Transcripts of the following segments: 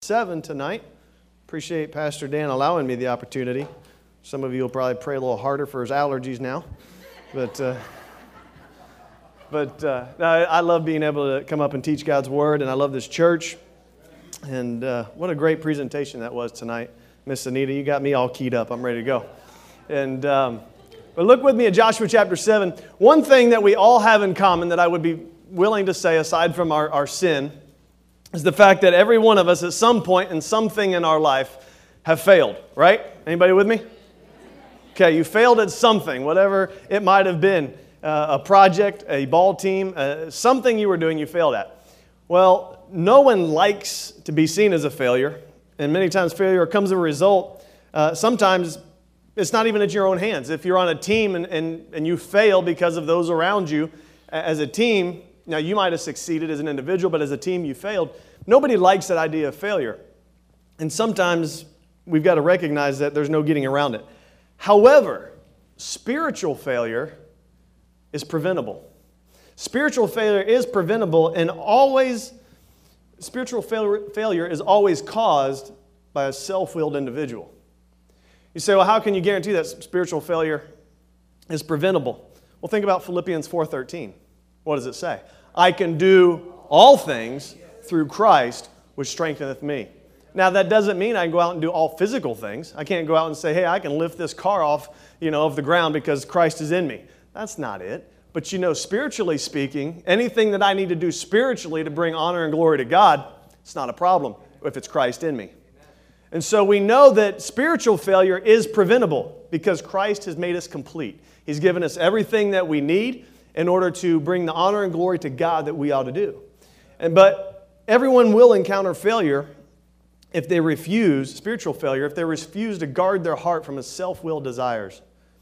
7 tonight. Appreciate Pastor Dan allowing me the opportunity. Some of you will probably pray a little harder for his allergies now. But I love being able to come up and teach God's Word, and I love this church. And what a great presentation that was tonight. Miss Anita, you got me all keyed up. I'm ready to go. And but look with me at Joshua chapter 7. One thing that we all have in common that I would be willing to say, aside from our sin, is the fact that every one of us at some point in something in our life have failed, right? Anybody with me? Okay, you failed at something, whatever it might have been. A project, a ball team, something you were doing you failed at. Well, no one likes to be seen as a failure, and many times failure comes as a result. Sometimes it's not even at your own hands. If you're on a team and you fail because of those around you, as a team, now you might have succeeded as an individual, but as a team you failed. Nobody likes that idea of failure. And sometimes we've got to recognize that there's no getting around it. However, spiritual failure is preventable. Spiritual failure is preventable, and spiritual failure is always caused by a self-willed individual. You say, well, how can you guarantee that spiritual failure is preventable? Well, think about Philippians 4:13. What does it say? I can do all things through Christ, which strengtheneth me. Now, that doesn't mean I can go out and do all physical things. I can't go out and say, hey, I can lift this car off, of the ground because Christ is in me. That's not it. But spiritually speaking, anything that I need to do spiritually to bring honor and glory to God, it's not a problem if it's Christ in me. And so we know that spiritual failure is preventable because Christ has made us complete. He's given us everything that we need in order to bring the honor and glory to God that we ought to do. But everyone will encounter failure if they refuse, spiritual failure, if they refuse to guard their heart from its self-willed desires.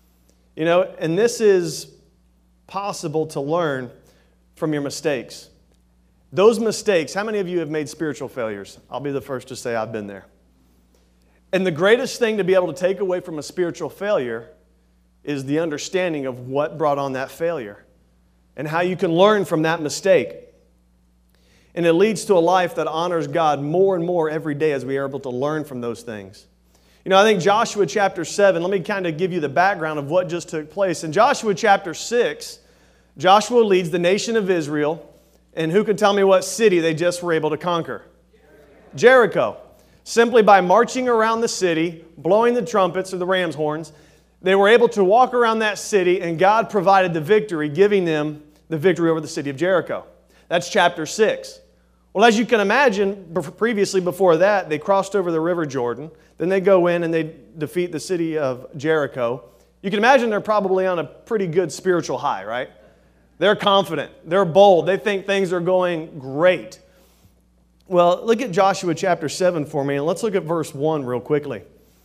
And this is possible to learn from your mistakes. Those mistakes, how many of you have made spiritual failures? I'll be the first to say I've been there. And the greatest thing to be able to take away from a spiritual failure is the understanding of what brought on that failure and how you can learn from that mistake. And it leads to a life that honors God more and more every day as we are able to learn from those things. I think Joshua chapter 7, let me kind of give you the background of what just took place. In Joshua chapter 6, Joshua leads the nation of Israel, and who can tell me what city they just were able to conquer? Jericho. Simply by marching around the city, blowing the trumpets or the ram's horns, they were able to walk around that city, and God provided the victory, giving them the victory over the city of Jericho. That's chapter 6. Well, as you can imagine, previously before that, they crossed over the river Jordan. Then they go in and they defeat the city of Jericho. You can imagine they're probably on a pretty good spiritual high, right? They're confident. They're bold. They think things are going great. Well, look at Joshua chapter 7 for me, and let's look at verse 1 real quickly.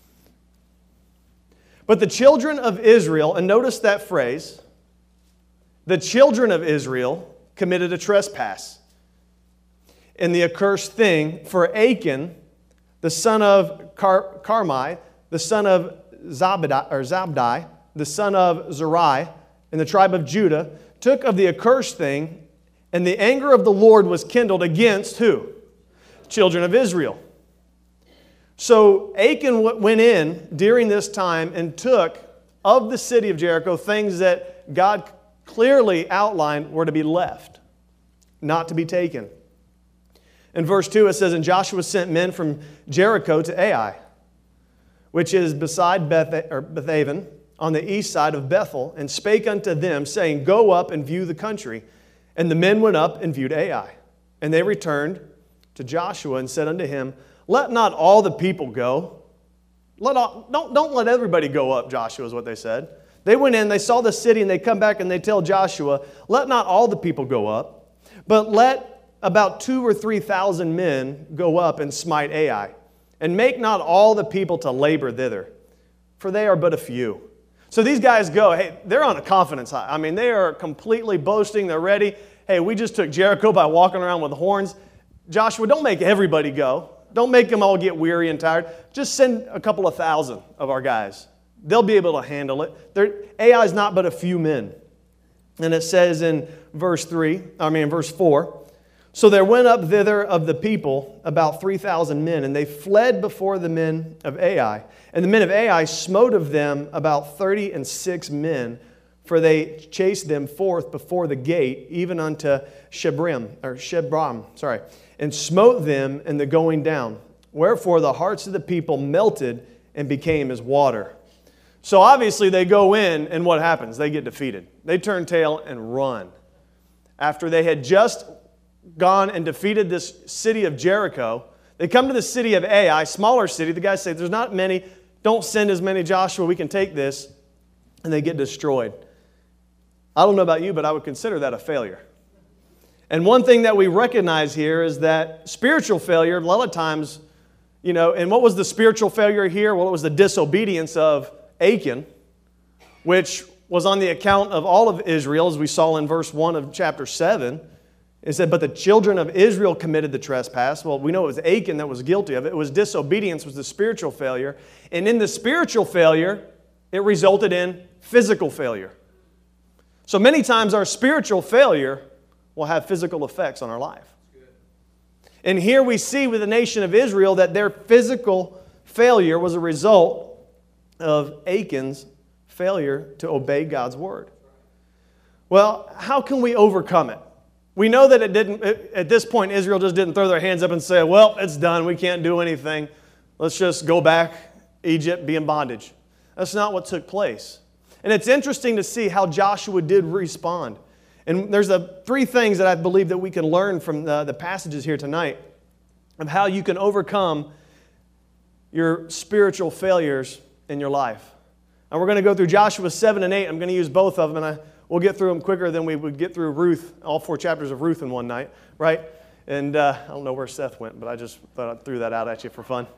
But the children of Israel, and notice that phrase, the children of Israel committed a trespass in the accursed thing, for Achan, the son of Carmi, the son of Zabdi, the son of Zerai, in the tribe of Judah, took of the accursed thing, and the anger of the Lord was kindled against who? Children of Israel. So Achan went in during this time and took of the city of Jericho things that God clearly outlined were to be left, not to be taken. In verse 2 it says, and Joshua sent men from Jericho to Ai, which is beside Bethaven, on the east side of Bethel, and spake unto them, saying, go up and view the country. And the men went up and viewed Ai. And they returned to Joshua and said unto him, let not all the people go. Don't let everybody go up, Joshua, is what they said. They went in, they saw the city, and they come back and they tell Joshua, let not all the people go up, but let about 2,000 or 3,000 men go up and smite Ai, and make not all the people to labor thither, for they are but a few. So these guys go, hey, they're on a confidence high. I mean, they are completely boasting, they're ready. Hey, we just took Jericho by walking around with horns. Joshua, don't make everybody go. Don't make them all get weary and tired. Just send a couple of thousand of our guys. They'll be able to handle it. Ai is not but a few men. And it says in verse 4, So there went up thither of the people about 3,000 men, and they fled before the men of Ai. And the men of Ai smote of them about 36 men, for they chased them forth before the gate, even unto Shebram, and smote them in the going down. Wherefore the hearts of the people melted and became as water. So obviously they go in, and what happens? They get defeated. They turn tail and run. After they had just gone and defeated this city of Jericho, they come to the city of Ai, smaller city. The guys say, there's not many. Don't send as many, Joshua. We can take this. And they get destroyed. I don't know about you, but I would consider that a failure. And one thing that we recognize here is that spiritual failure, a lot of times, and what was the spiritual failure here? Well, it was the disobedience of Achan, which was on the account of all of Israel, as we saw in verse 1 of chapter 7. It said, but the children of Israel committed the trespass. Well, we know it was Achan that was guilty of it. It was disobedience, was the spiritual failure. And in the spiritual failure, it resulted in physical failure. So many times our spiritual failure will have physical effects on our life. And here we see with the nation of Israel that their physical failure was a result of Achan's failure to obey God's word. Well, how can we overcome it? We know that at this point, Israel just didn't throw their hands up and say, well, it's done. We can't do anything. Let's just go back, Egypt, be in bondage. That's not what took place. And it's interesting to see how Joshua did respond. And there's three things that I believe that we can learn from the passages here tonight of how you can overcome your spiritual failures in your life. And we're going to go through Joshua 7 and 8. I'm going to use both of them, and we'll get through them quicker than we would get through Ruth, all 4 chapters of Ruth in one night, right? And I don't know where Seth went, but I just thought I threw that out at you for fun.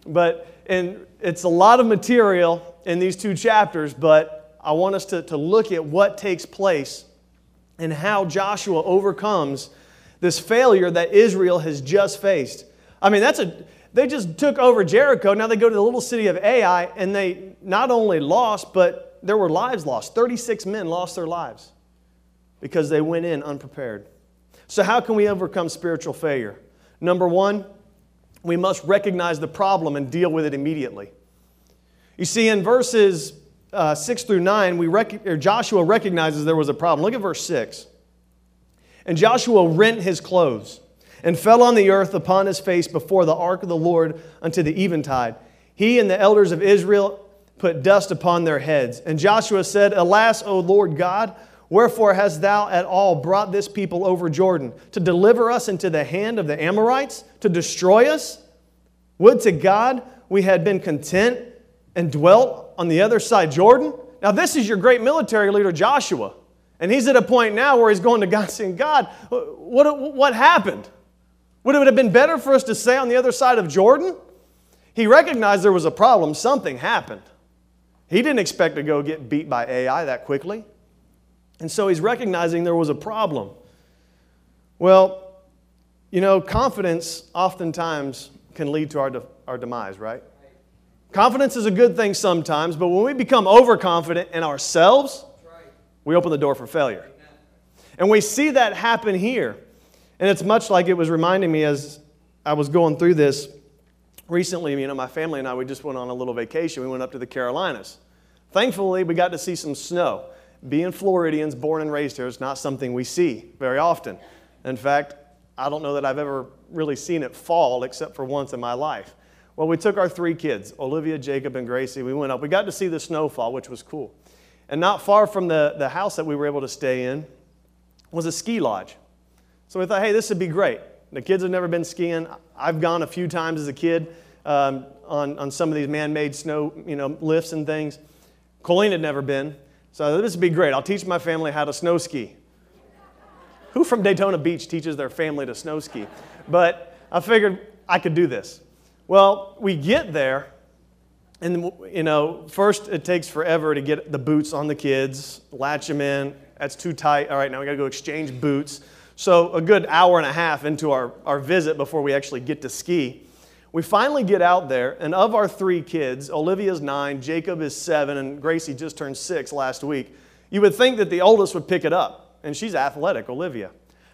And it's a lot of material in these 2 chapters, but I want us to look at what takes place and how Joshua overcomes this failure that Israel has just faced. I mean, they just took over Jericho. Now they go to the little city of Ai, and they not only lost, but there were lives lost. 36 men lost their lives because they went in unprepared. So how can we overcome spiritual failure? Number 1, we must recognize the problem and deal with it immediately. You see, in verses 6 through 9, Joshua recognizes there was a problem. Look at verse 6. And Joshua rent his clothes and fell on the earth upon his face before the ark of the Lord unto the eventide. He and the elders of Israel put dust upon their heads. And Joshua said, Alas, O Lord God, wherefore hast thou at all brought this people over Jordan, to deliver us into the hand of the Amorites, to destroy us? Would to God we had been content and dwelt on the other side Jordan. Now this is your great military leader, Joshua. And he's at a point now where he's going to God saying, God, what happened? Would it have been better for us to stay on the other side of Jordan? He recognized there was a problem. Something happened. He didn't expect to go get beat by Ai that quickly. And so he's recognizing there was a problem. Well, confidence oftentimes can lead to our demise, right? Confidence is a good thing sometimes, but when we become overconfident in ourselves, we open the door for failure. And we see that happen here. And it's much like it was reminding me as I was going through this recently. My family and I, we just went on a little vacation. We went up to the Carolinas. Thankfully, we got to see some snow. Being Floridians, born and raised here, is not something we see very often. In fact, I don't know that I've ever really seen it fall except for once in my life. Well, we took our 3 kids, Olivia, Jacob, and Gracie. We went up. We got to see the snowfall, which was cool. And not far from the house that we were able to stay in was a ski lodge. So we thought, hey, this would be great. The kids have never been skiing. I've gone a few times as a kid on some of these man-made snow lifts and things. Colleen had never been. So this would be great. I'll teach my family how to snow ski. Who from Daytona Beach teaches their family to snow ski? But I figured I could do this. Well, we get there, and first it takes forever to get the boots on the kids, latch them in. That's too tight. All right, now we got to go exchange boots. So a good hour and a half into our visit before we actually get to ski, we finally get out there, and of our 3 kids, Olivia's 9, Jacob is 7, and Gracie just turned 6 last week. You would think that the oldest would pick it up, and she's athletic, Olivia.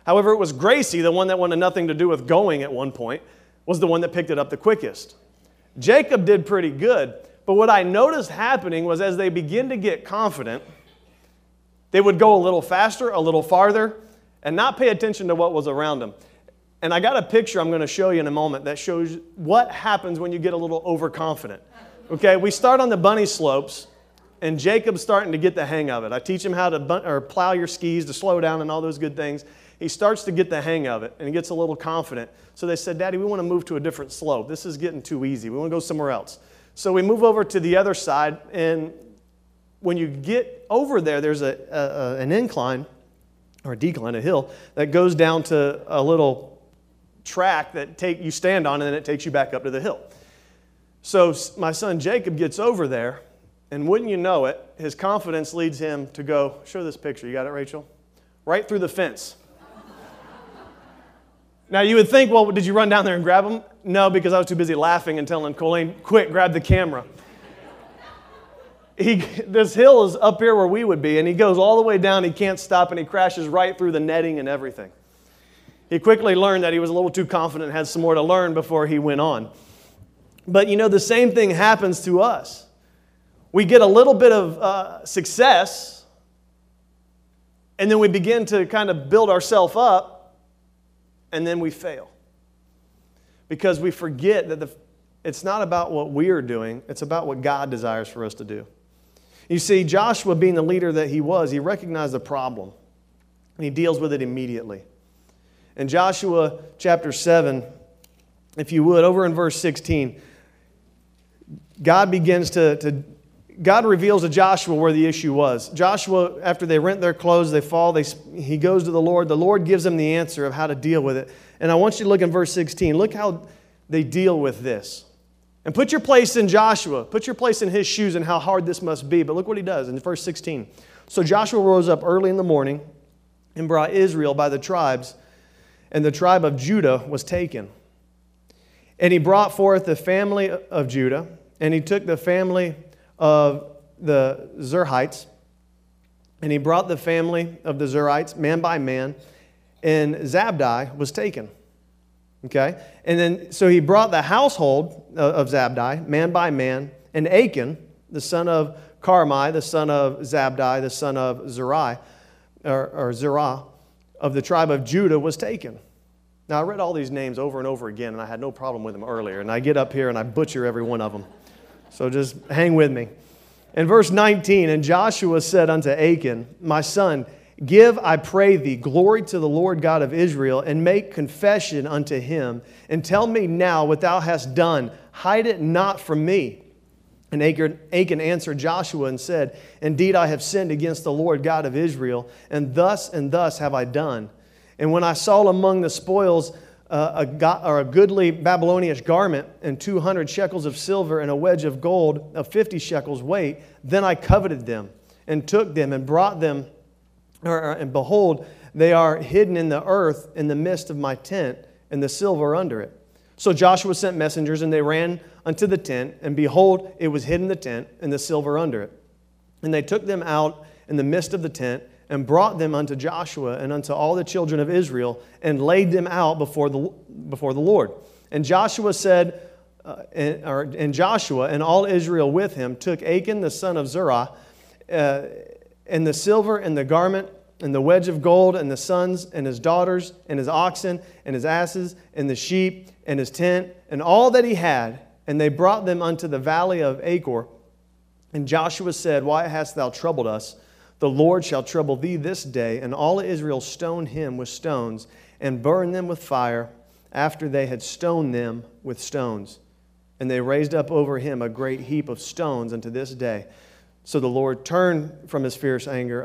However, it was Gracie, the one that wanted nothing to do with going at one point, was the one that picked it up the quickest. Jacob did pretty good, but what I noticed happening was as they begin to get confident, they would go a little faster, a little farther, and not pay attention to what was around them. And I got a picture I'm going to show you in a moment that shows what happens when you get a little overconfident. Okay, we start on the bunny slopes, and Jacob's starting to get the hang of it. I teach him how to plow your skis, to slow down and all those good things. He starts to get the hang of it, and he gets a little confident. So they said, Daddy, we want to move to a different slope. This is getting too easy. We want to go somewhere else. So we move over to the other side, and when you get over there, there's an incline, or a decline, a hill, that goes down to a little track that you stand on, and then it takes you back up to the hill. So my son Jacob gets over there, and wouldn't you know it, his confidence leads him to go, show this picture. You got it, Rachel? Right through the fence. Now, you would think, well, did you run down there and grab him? No, because I was too busy laughing and telling Colleen, quick, grab the camera. This hill is up here where we would be, and he goes all the way down. He can't stop, and he crashes right through the netting and everything. He quickly learned that he was a little too confident and had some more to learn before he went on. But, the same thing happens to us. We get a little bit of success, and then we begin to kind of build ourselves up, and then we fail. Because we forget that it's not about what we are doing, it's about what God desires for us to do. You see, Joshua, being the leader that he was, he recognized the problem, and he deals with it immediately. In Joshua chapter 7, if you would, over in verse 16, God reveals to Joshua where the issue was. Joshua, after they rent their clothes, they fall, he goes to the Lord. The Lord gives him the answer of how to deal with it. And I want you to look in verse 16. Look how they deal with this. And put your place in Joshua. Put your place in his shoes and how hard this must be. But look what he does in verse 16. So Joshua rose up early in the morning and brought Israel by the tribes, and the tribe of Judah was taken. And he brought forth the family of Judah, and he took the family of the Zerhites, and he brought the family of the Zerhites man by man, and Zabdi was taken. Okay? And then, so he brought the household of Zabdi man by man, and Achan, the son of Carmi, the son of Zabdi, the son of Zerah, of the tribe of Judah was taken. Now, I read all these names over and over again, and I had no problem with them earlier, and I get up here and I butcher every one of them. So just hang with me. In verse 19, and Joshua said unto Achan, my son, give, I pray thee, glory to the Lord God of Israel, and make confession unto him, and tell me now what thou hast done. Hide it not from me. And Achan answered Joshua and said, indeed, I have sinned against the Lord God of Israel, and thus have I done. And when I saw among the spoils a goodly Babylonish garment, and 200 shekels of silver, and a wedge of gold of 50 shekels weight, then I coveted them, and took them, and brought them, and behold, they are hidden in the earth in the midst of my tent, and the silver under it. So Joshua sent messengers, and they ran unto the tent, and behold, it was hid in the tent, and the silver under it. And they took them out in the midst of the tent, and brought them unto Joshua and unto all the children of Israel, and laid them out before the Lord. And Joshua said, and Joshua and all Israel with him took Achan the son of Zerah, and the silver and the garment and the wedge of gold and the sons and his daughters and his oxen and his asses and the sheep and his tent and all that he had, and they brought them unto the valley of Achor. And Joshua said, why hast thou troubled us? The Lord shall trouble thee this day. And all Israel stoned him with stones, and burned them with fire, after they had stoned them with stones. And they raised up over him a great heap of stones unto this day. So the Lord turned from his fierce anger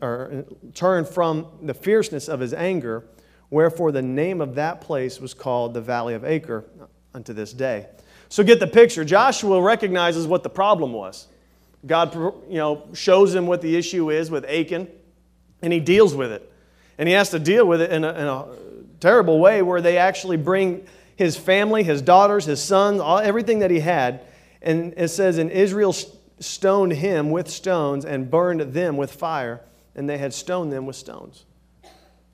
turned from the fierceness of his anger, wherefore the name of that place was called the Valley of Achor unto this day. So get the picture. Joshua recognizes what the problem was. God, shows him what the issue is with Achan, and he deals with it. And he has to deal with it in a terrible way, where they actually bring his family, his daughters, his sons, everything that he had. And it says, and Israel stoned him with stones and burned them with fire, and they had stoned them with stones.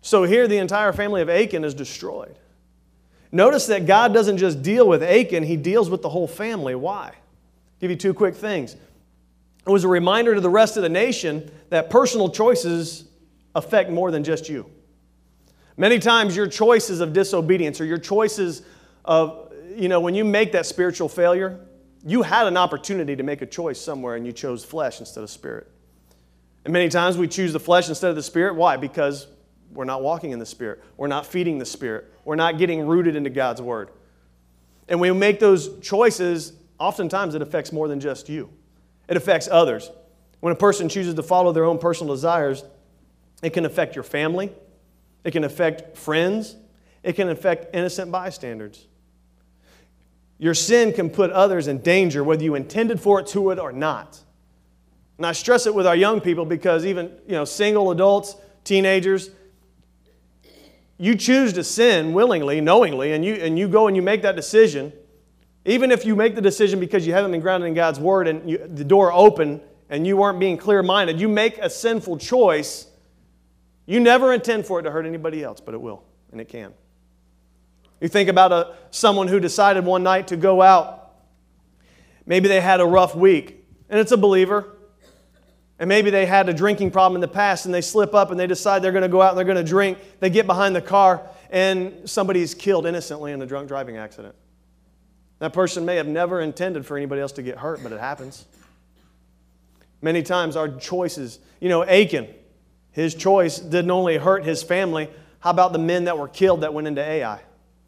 So here the entire family of Achan is destroyed. Notice that God doesn't just deal with Achan, he deals with the whole family. Why? I'll give you two quick things. It was a reminder to the rest of the nation that personal choices affect more than just you. Many times your choices of disobedience or your choices of, when you make that spiritual failure, you had an opportunity to make a choice somewhere and you chose flesh instead of spirit. And many times we choose the flesh instead of the spirit. Why? Because we're not walking in the Spirit. We're not feeding the Spirit. We're not getting rooted into God's Word. And when we make those choices, oftentimes it affects more than just you. It affects others. When a person chooses to follow their own personal desires, it can affect your family. It can affect friends. It can affect innocent bystanders. Your sin can put others in danger, whether you intended for it to or not. And I stress it with our young people because even, single adults, teenagers, you choose to sin willingly, knowingly, and you go and you make that decision. Even if you make the decision because you haven't been grounded in God's Word and the door open and you weren't being clear-minded, you make a sinful choice, you never intend for it to hurt anybody else, but it will, and it can. You think about someone who decided one night to go out. Maybe they had a rough week, and it's a believer. And maybe they had a drinking problem in the past and they slip up and they decide they're going to go out and they're going to drink. They get behind the car and somebody's killed innocently in a drunk driving accident. That person may have never intended for anybody else to get hurt, but it happens. Many times our choices, Achan, his choice didn't only hurt his family. How about the men that were killed that went into Ai?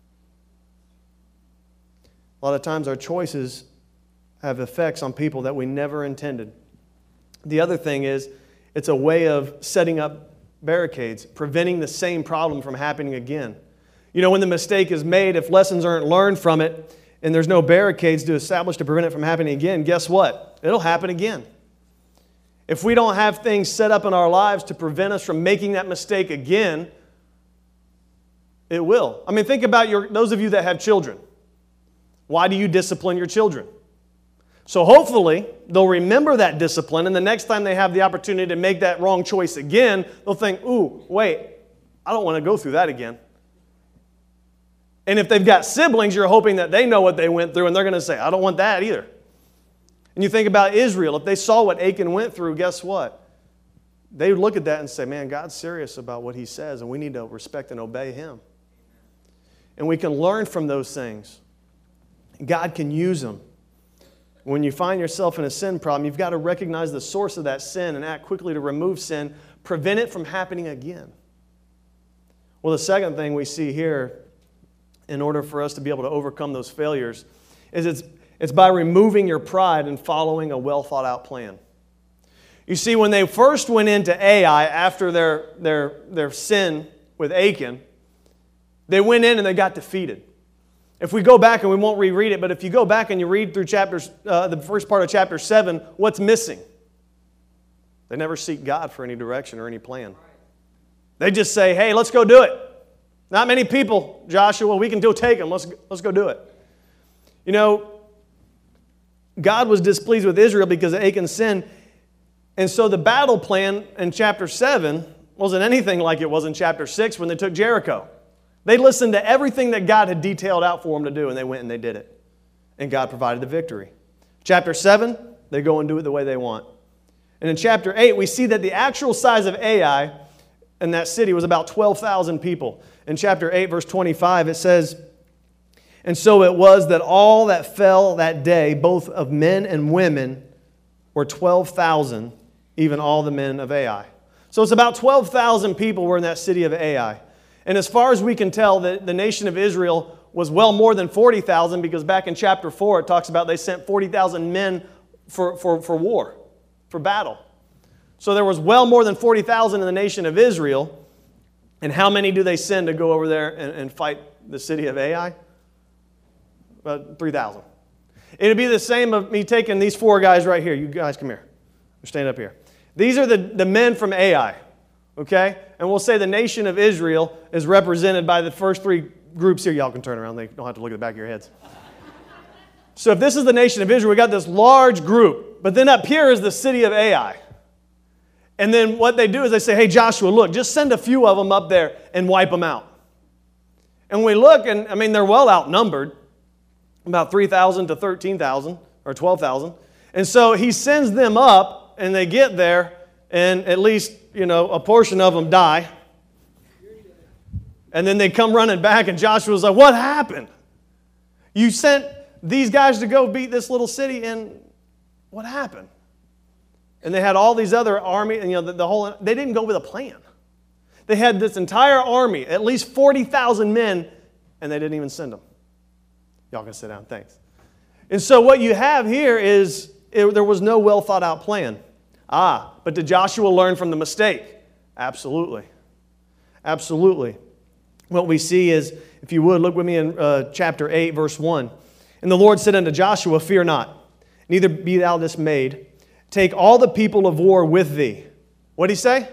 A lot of times our choices have effects on people that we never intended. The other thing is, it's a way of setting up barricades, preventing the same problem from happening again. When the mistake is made, if lessons aren't learned from it, and there's no barricades to establish to prevent it from happening again, guess what? It'll happen again. If we don't have things set up in our lives to prevent us from making that mistake again, it will. Think about those of you that have children. Why do you discipline your children? So hopefully, they'll remember that discipline, and the next time they have the opportunity to make that wrong choice again, they'll think, ooh, wait, I don't want to go through that again. And if they've got siblings, you're hoping that they know what they went through, and they're going to say, I don't want that either. And you think about Israel. If they saw what Achan went through, guess what? They would look at that and say, man, God's serious about what He says, and we need to respect and obey Him. And we can learn from those things. God can use them. When you find yourself in a sin problem, you've got to recognize the source of that sin and act quickly to remove sin, prevent it from happening again. Well, the second thing we see here, in order for us to be able to overcome those failures, is it's by removing your pride and following a well-thought-out plan. You see, when they first went into Ai after their sin with Achan, they went in and they got defeated. If we go back, and we won't reread it, but if you go back and you read through the first part of chapter 7, what's missing? They never seek God for any direction or any plan. They just say, hey, let's go do it. Not many people, Joshua, we can go take them. Let's go do it. God was displeased with Israel because of Achan's sin, and so the battle plan in chapter 7 wasn't anything like it was in chapter 6 when they took Jericho. They listened to everything that God had detailed out for them to do, and they went and they did it. And God provided the victory. Chapter 7, they go and do it the way they want. And in chapter 8, we see that the actual size of Ai in that city was about 12,000 people. In chapter 8, verse 25, it says, and so it was that all that fell that day, both of men and women, were 12,000, even all the men of Ai. So it's about 12,000 people were in that city of Ai. And as far as we can tell, the nation of Israel was well more than 40,000 because back in chapter 4 it talks about they sent 40,000 men for war, for battle. So there was well more than 40,000 in the nation of Israel. And how many do they send to go over there and fight the city of Ai? About 3,000. It would be the same of me taking these four guys right here. You guys come here. Stand up here. These are the men from Ai. Okay? And we'll say the nation of Israel is represented by the first three groups here. Y'all can turn around. They don't have to look at the back of your heads. So if this is the nation of Israel, we got this large group. But then up here is the city of Ai. And then what they do is they say, hey, Joshua, look, just send a few of them up there and wipe them out. And we look, and I mean, they're well outnumbered, about 3,000 to 13,000 or 12,000. And so he sends them up, and they get there, and at least, a portion of them die. And then they come running back, and Joshua's like, what happened? You sent these guys to go beat this little city, and what happened? And they had all these other army, and they didn't go with a plan. They had this entire army, at least 40,000 men, and they didn't even send them. Y'all can sit down, thanks. And so what you have here is there was no well thought out plan. But did Joshua learn from the mistake? Absolutely. Absolutely. What we see is, if you would, look with me in chapter 8, verse 1. And the Lord said unto Joshua, fear not, neither be thou dismayed. Take all the people of war with thee. What did he say?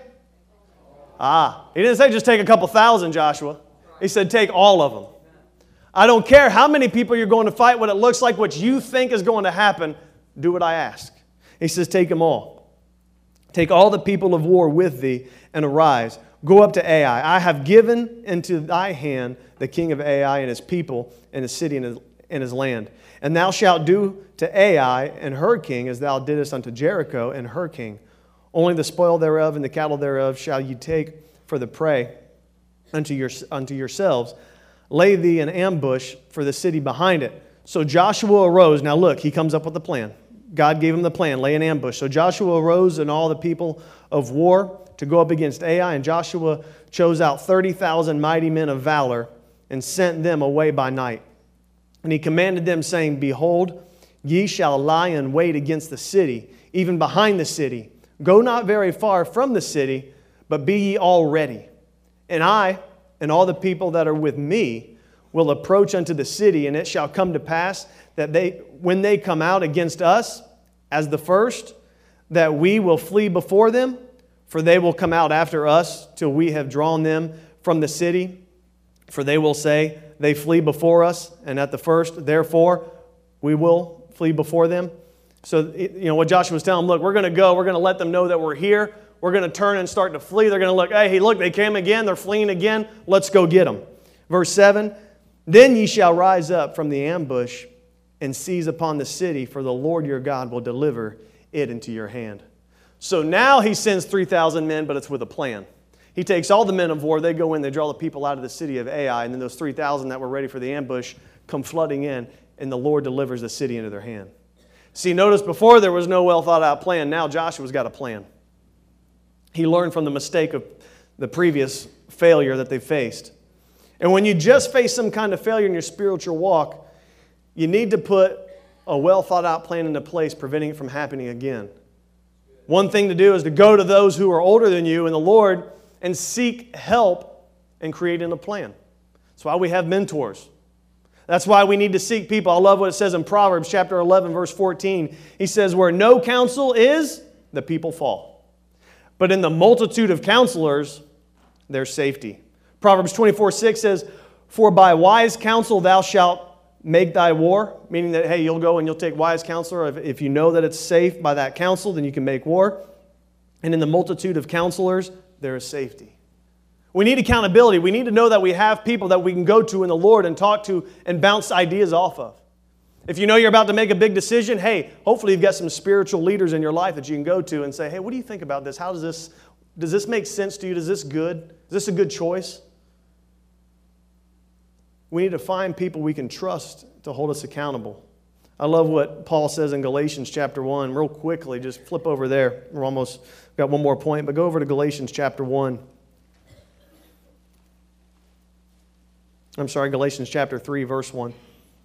He didn't say just take a couple thousand, Joshua. He said take all of them. I don't care how many people you're going to fight, what it looks like, what you think is going to happen. Do what I ask. He says take them all. Take all the people of war with thee and arise. Go up to Ai. I have given into thy hand the king of Ai and his people and his city and his land. And thou shalt do to Ai and her king as thou didst unto Jericho and her king. Only the spoil thereof and the cattle thereof shall ye take for the prey unto yourselves. Lay thee an ambush for the city behind it. So Joshua arose. Now look, he comes up with a plan. God gave him the plan, lay an ambush. So Joshua arose and all the people of war to go up against Ai. And Joshua chose out 30,000 mighty men of valor and sent them away by night. And he commanded them, saying, behold, ye shall lie in wait against the city, even behind the city. Go not very far from the city, but be ye all ready. And I and all the people that are with me will approach unto the city, and it shall come to pass that when they come out against us as the first, that we will flee before them, for they will come out after us till we have drawn them from the city. For they will say, they flee before us, and at the first, therefore, we will flee before them. So, what Joshua was telling them, look, we're going to let them know that we're here. We're going to turn and start to flee. They're going to look, hey, look, they came again. They're fleeing again. Let's go get them. Verse 7, then ye shall rise up from the ambush and seize upon the city, for the Lord your God will deliver it into your hand. So now he sends 3,000 men, but it's with a plan. He takes all the men of war. They go in, they draw the people out of the city of Ai, and then those 3,000 that were ready for the ambush come flooding in, and the Lord delivers the city into their hand. See, notice before there was no well thought out plan. Now Joshua's got a plan. He learned from the mistake of the previous failure that they faced. And when you just face some kind of failure in your spiritual walk, you need to put a well thought out plan into place, preventing it from happening again. One thing to do is to go to those who are older than you in the Lord and seek help in creating a plan. That's why we have mentors. That's why we need to seek people. I love what it says in Proverbs chapter 11, verse 14. He says, where no counsel is, the people fall. But in the multitude of counselors, there's safety. Proverbs 24:6 says, for by wise counsel thou shalt make thy war. Meaning that, hey, you'll go and you'll take wise counsel. If you know that it's safe by that counsel, then you can make war. And in the multitude of counselors, there is safety. We need accountability. We need to know that we have people that we can go to in the Lord and talk to and bounce ideas off of. If you know you're about to make a big decision, hey, hopefully you've got some spiritual leaders in your life that you can go to and say, hey, what do you think about this? How does this make sense to you? Is this good? Is this a good choice? We need to find people we can trust to hold us accountable. I love what Paul says in Galatians chapter 1. Real quickly, just flip over there. We're almost got one more point, but go over to Galatians chapter 1. I'm sorry, Galatians chapter 3, verse 1.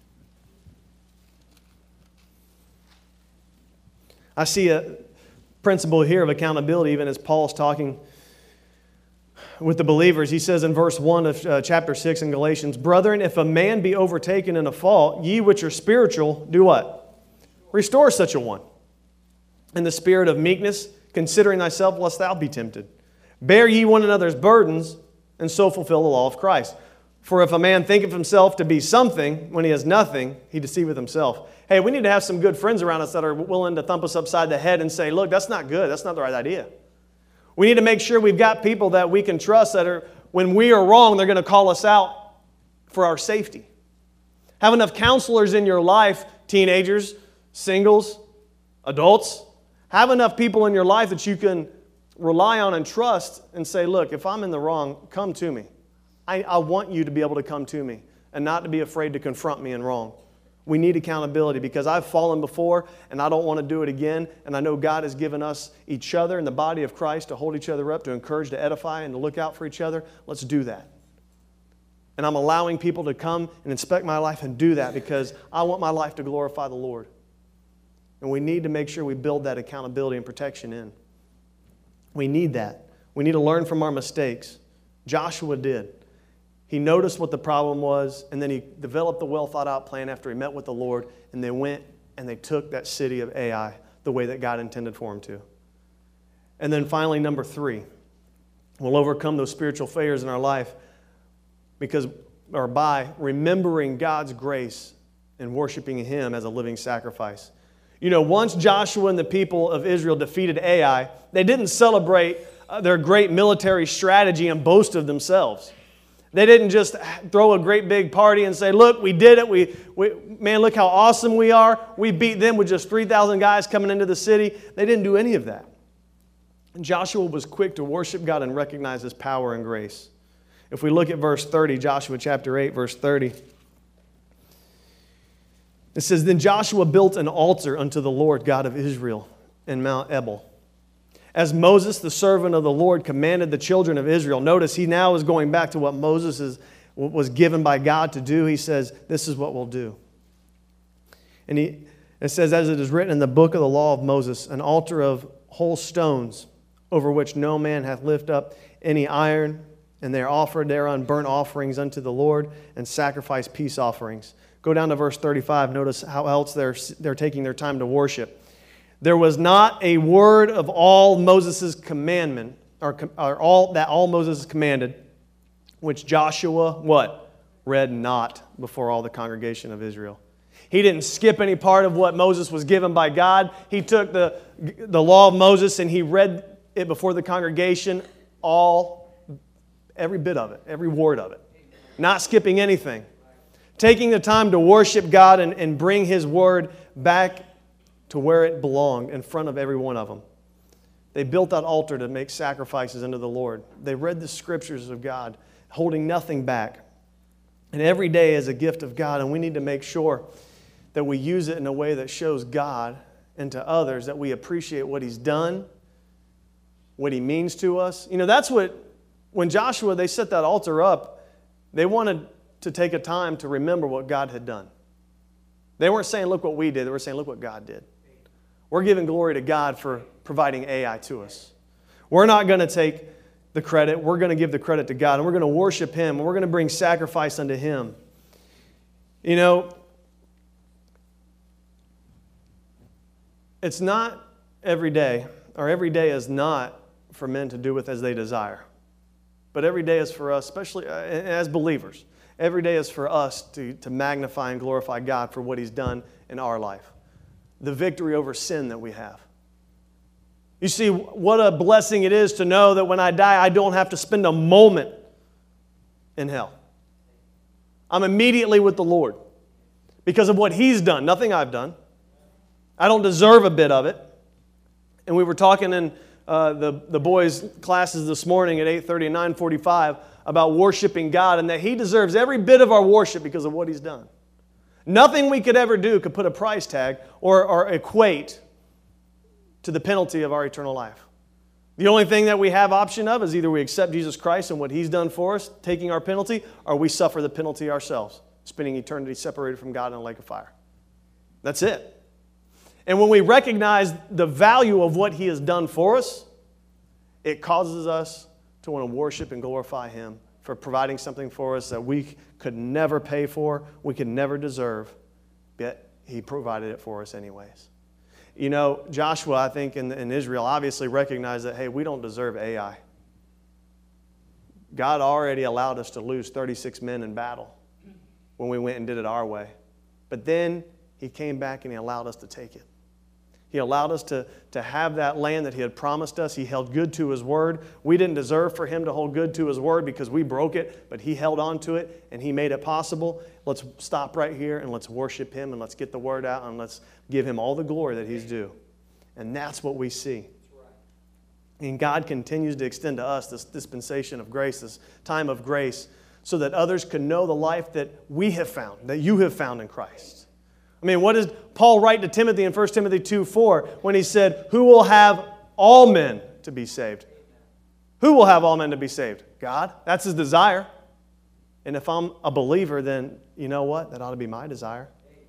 I see a principle here of accountability even as Paul's talking with the believers. He says in verse 1 of chapter 6 in Galatians, brethren, if a man be overtaken in a fault, ye which are spiritual, do what? Restore such a one. In the spirit of meekness, considering thyself, lest thou be tempted. Bear ye one another's burdens, and so fulfill the law of Christ. For if a man thinketh himself to be something, when he has nothing, he deceiveth himself. Hey, we need to have some good friends around us that are willing to thump us upside the head and say, look, that's not good. That's not the right idea. We need to make sure we've got people that we can trust that are, when we are wrong, they're going to call us out for our safety. Have enough counselors in your life, teenagers, singles, adults. Have enough people in your life that you can rely on and trust and say, look, if I'm in the wrong, come to me. I want you to be able to come to me and not to be afraid to confront me in wrong. We need accountability because I've fallen before and I don't want to do it again. And I know God has given us each other in the body of Christ to hold each other up, to encourage, to edify, and to look out for each other. Let's do that. And I'm allowing people to come and inspect my life and do that because I want my life to glorify the Lord. And we need to make sure we build that accountability and protection in. We need that. We need to learn from our mistakes. Joshua did. He noticed what the problem was, and then he developed a well-thought-out plan after he met with the Lord, and they went and they took that city of Ai the way that God intended for him to. And then finally, number 3, we'll overcome those spiritual failures in our life by remembering God's grace and worshiping Him as a living sacrifice. You know, once Joshua and the people of Israel defeated Ai, they didn't celebrate their great military strategy and boast of themselves. They didn't just throw a great big party and say, look, we did it. Man, look how awesome we are. We beat them with just 3,000 guys coming into the city. They didn't do any of that. And Joshua was quick to worship God and recognize His power and grace. If we look at verse 30, Joshua chapter 8, verse 30, it says, Then Joshua built an altar unto the Lord God of Israel in Mount Ebal, as Moses, the servant of the Lord, commanded the children of Israel. Notice he now is going back to what Moses was given by God to do. He says, this is what we'll do. And it says, as it is written in the book of the law of Moses, an altar of whole stones, over which no man hath lifted up any iron, and they are offered thereon burnt offerings unto the Lord, and sacrifice peace offerings. Go down to verse 35. Notice how else they're taking their time to worship. There was not a word of all Moses' commandment, or all Moses commanded, which Joshua, what? Read not before all the congregation of Israel. He didn't skip any part of what Moses was given by God. He took the law of Moses and he read it before the congregation, every bit of it, every word of it. Not skipping anything. Taking the time to worship God and bring His word back to where it belonged in front of every one of them. They built that altar to make sacrifices unto the Lord. They read the scriptures of God, holding nothing back. And every day is a gift of God, and we need to make sure that we use it in a way that shows God and to others that we appreciate what He's done, what He means to us. You know, that's what, when Joshua, they set that altar up, they wanted to take a time to remember what God had done. They weren't saying, look what we did. They were saying, look what God did. We're giving glory to God for providing Ai to us. We're not going to take the credit. We're going to give the credit to God, and we're going to worship Him, and we're going to bring sacrifice unto Him. You know, it's not every day, or every day is not for men to do with as they desire. But every day is for us, especially as believers. Every day is for us to magnify and glorify God for what He's done in our life. The victory over sin that we have. You see, what a blessing it is to know that when I die, I don't have to spend a moment in hell. I'm immediately with the Lord because of what He's done, nothing I've done. I don't deserve a bit of it. And we were talking in the boys' classes this morning at 8:30 and 9:45 about worshiping God and that He deserves every bit of our worship because of what He's done. Nothing we could ever do could put a price tag or equate to the penalty of our eternal life. The only thing that we have option of is either we accept Jesus Christ and what He's done for us, taking our penalty, or we suffer the penalty ourselves, spending eternity separated from God in a lake of fire. That's it. And when we recognize the value of what He has done for us, it causes us to want to worship and glorify Him for providing something for us that we could never pay for, we could never deserve, yet He provided it for us anyways. You know, Joshua, I think, in Israel obviously recognized that, hey, we don't deserve Ai. God already allowed us to lose 36 men in battle when we went and did it our way. But then He came back and He allowed us to take it. He allowed us to have that land that He had promised us. He held good to His word. We didn't deserve for Him to hold good to His word because we broke it, but He held on to it and He made it possible. Let's stop right here and let's worship Him and let's get the word out and let's give Him all the glory that He's due. And that's what we see. And God continues to extend to us this dispensation of grace, this time of grace, so that others can know the life that we have found, that you have found in Christ. I mean, what did Paul write to Timothy in 1 Timothy 2:4 when he said, who will have all men to be saved? Who will have all men to be saved? God. That's His desire. And if I'm a believer, then you know what? That ought to be my desire.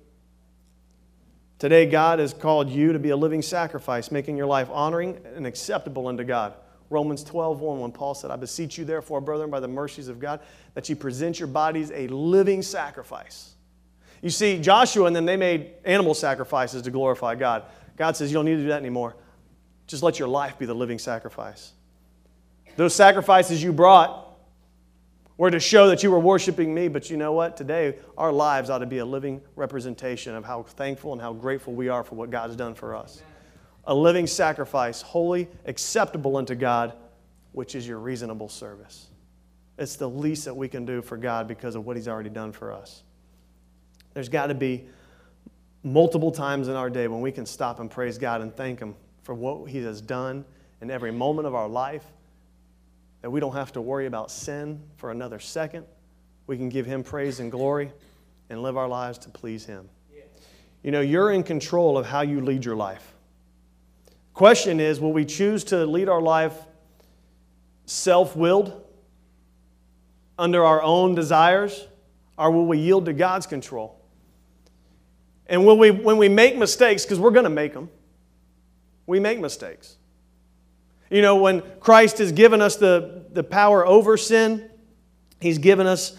Today, God has called you to be a living sacrifice, making your life honoring and acceptable unto God. Romans 12:1, when Paul said, I beseech you therefore, brethren, by the mercies of God, that you present your bodies a living sacrifice. You see, Joshua and them, they made animal sacrifices to glorify God. God says, you don't need to do that anymore. Just let your life be the living sacrifice. Those sacrifices you brought were to show that you were worshiping me, but you know what? Today, our lives ought to be a living representation of how thankful and how grateful we are for what God has done for us. A living sacrifice, holy, acceptable unto God, which is your reasonable service. It's the least that we can do for God because of what He's already done for us. There's got to be multiple times in our day when we can stop and praise God and thank Him for what He has done in every moment of our life, that we don't have to worry about sin for another second. We can give Him praise and glory and live our lives to please Him. You know, you're in control of how you lead your life. Question is, will we choose to lead our life self-willed, under our own desires, or will we yield to God's control? And will we, when we make mistakes, because we're going to make them, we make mistakes. You know, when Christ has given us the power over sin, He's given us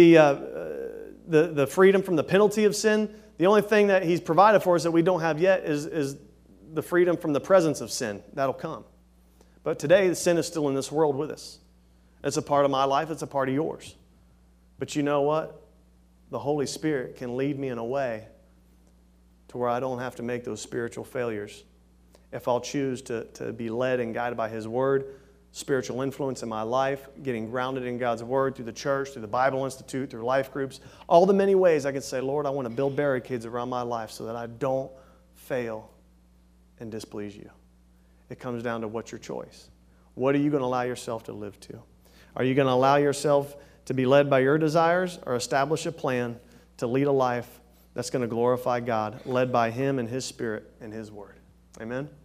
the freedom from the penalty of sin. The only thing that He's provided for us that we don't have yet is the freedom from the presence of sin. That'll come. But today, the sin is still in this world with us. It's a part of my life. It's a part of yours. But you know what? The Holy Spirit can lead me in a way to where I don't have to make those spiritual failures. If I'll choose to be led and guided by His Word, spiritual influence in my life, getting grounded in God's Word through the church, through the Bible Institute, through life groups, all the many ways I can say, Lord, I want to build barricades around my life so that I don't fail and displease You. It comes down to what's your choice. What are you going to allow yourself to live to? Are you going to allow yourself to be led by your desires or establish a plan to lead a life that's going to glorify God, led by Him and His Spirit and His Word? Amen?